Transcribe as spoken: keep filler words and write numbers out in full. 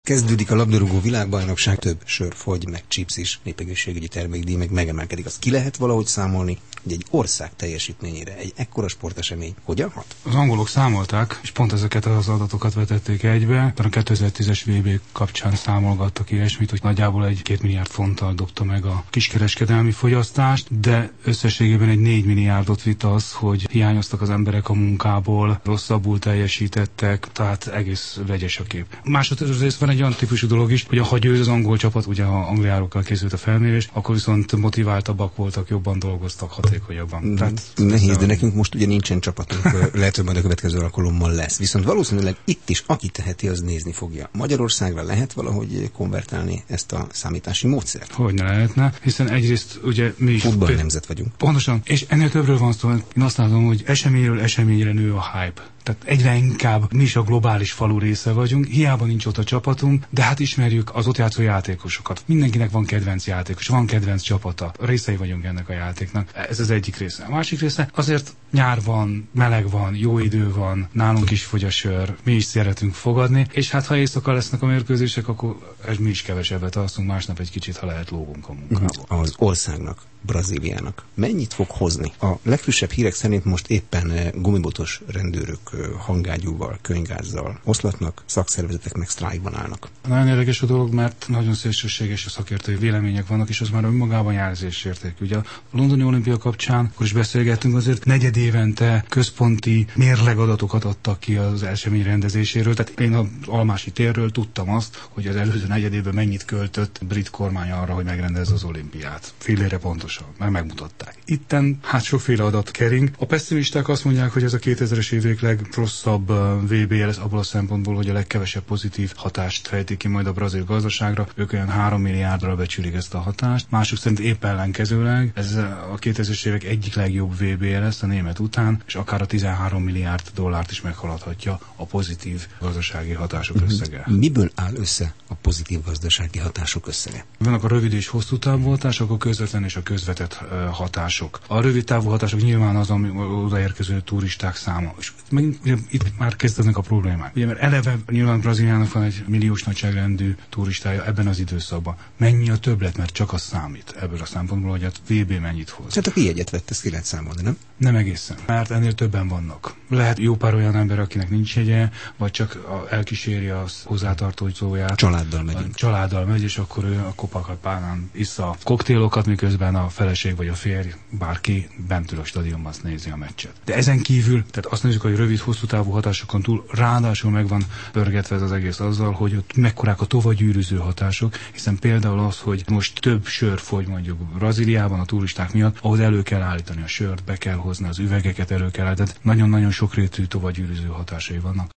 Kezdődik a labdarúgó világbajnokság, több sör, fogy, meg chips is, népegészségügyi termékdíj, meg megemelkedik. Az ki lehet valahogy számolni, hogy egy ország teljesítményére egy ekkora sportesemény hogyan hat? Az angolok számolták, és pont ezeket az adatokat vetették egybe. A kétezer-tízes vé bé kapcsán számolgattak ilyesmit, hogy nagyjából egy két milliárd fonttal dobta meg a kiskereskedelmi fogyasztást, de összességében egy négy milliárdot vitt az, hogy hiányoztak az emberek a munkából, rosszabbul teljesítettek, tehát egész vegyes a kép. Másodrészt van egy olyan típusú dolog is, hogy ha győz az angol csapat, ugye ha Angliárokkal készült a felmérés, akkor viszont motiváltabbak voltak, jobban dolgoztak, hatékonyabban. Mm, Tehát nehéz, de nekünk most ugye nincsen csapatunk, lehet, hogy majd a következő alkalommal lesz. Viszont valószínűleg itt is, aki teheti, az nézni fogja. Magyarországra lehet valahogy konvertálni ezt a számítási módszert? Hogy ne lehetne, hiszen egyrészt ugye mi is... Futball nemzet vagyunk. Pontosan, és ennél többről van szó, én azt látom, hogy eseményről eseményre nő a hype. Tehát egyre inkább mi is a globális falu része vagyunk, hiába nincs ott a csapatunk, de hát ismerjük az ott játszó játékosokat. Mindenkinek van kedvenc játékos, van kedvenc csapata. Részei vagyunk ennek a játéknak. Ez az egyik része. A másik része azért nyár van, meleg van, jó idő van, nálunk is fogy a sör, mi is szeretünk fogadni, és hát ha éjszaka lesznek a mérkőzések, akkor mi is kevesebbet alszunk, másnap egy kicsit, ha lehet, lógunk a munkából. Az országnak, Brazíliának mennyit fog hozni? A legfrissebb hírek szerint most éppen gumibotos rendőrök hangágyúval, könygázzal oszlatnak, szakszervezetek meg sztrájkban állnak. Nagyon érdekes a dolog, mert nagyon szélsőséges a szakértői vélemények vannak, és az már önmagában jelzésértékű. Ugye a londoni olimpia kapcsán, akkor is beszélgettünk, azért negyed évente központi mérlegadatokat adtak ki az esemény rendezéséről. Tehát én az Almási térről tudtam azt, hogy az előző negyed évben mennyit költött a brit kormány arra, hogy megrendezze az olimpiát. Fillére pontosan, mert megmutatták. Itten hát sokféle adat kering. A pessimisták azt mondják, hogy ez a kétezres évek legrosszabb vé bé lesz abból a szempontból, hogy a legkevesebb pozitív hatást fejti ki majd a brazil gazdaságra. Ők olyan három milliárdra becsülik ezt a hatást. Mások szerint épp ellenkezőleg ez a kétezres évek egyik legjobb vé bé lesz a német után, és akár a tizenhárom milliárd dollárt is meghaladhatja a pozitív gazdasági hatások összege. Miből áll össze a pozitív gazdasági hatások összege? Vannak a rövid és hosszú távú hatások, a közvetlen és a közvetett hatások. A rövid távú hatások nyilván az, ami odaérkező turisták száma. És megint, ugye, itt már kezdődnek a problémák. Ugye, mert eleve nyilván Brazíliának van egy milliós nagyságrendű turistája ebben az időszakban. Mennyi a többlet, mert csak az számít ebből a szempontból, hogy a vé bé mennyit hoz. Hát aki jegyet vett, ezt ki lehet számolni, nem? Nem egészen, mert ennél többen vannak. Lehet jó pár olyan ember, akinek nincs jegye, vagy csak elkíséri a hozzátartozóját. Családdal megyünk. Családdal megy, és akkor ő a Copacabánán issza a koktélokat, miközben a feleség vagy a férj, bárki bent ül a stadionban, azt nézi a meccset. De ezen kívül, tehát azt nézzük, hogy rövid, hosszú távú hatásokon túl ráadásul meg van pörgetve ez az egész azzal, hogy ott mekkorák a tovagyűrűző hatások, hiszen például az, hogy most több sör fogy mondjuk Brazíliában a turisták miatt, ahhoz elő kell állítani a sört, be kell hozni az üvegeket, elő kell állítani. Nagyon-nagyon sokrétű tovagyűrűző hatásai vannak.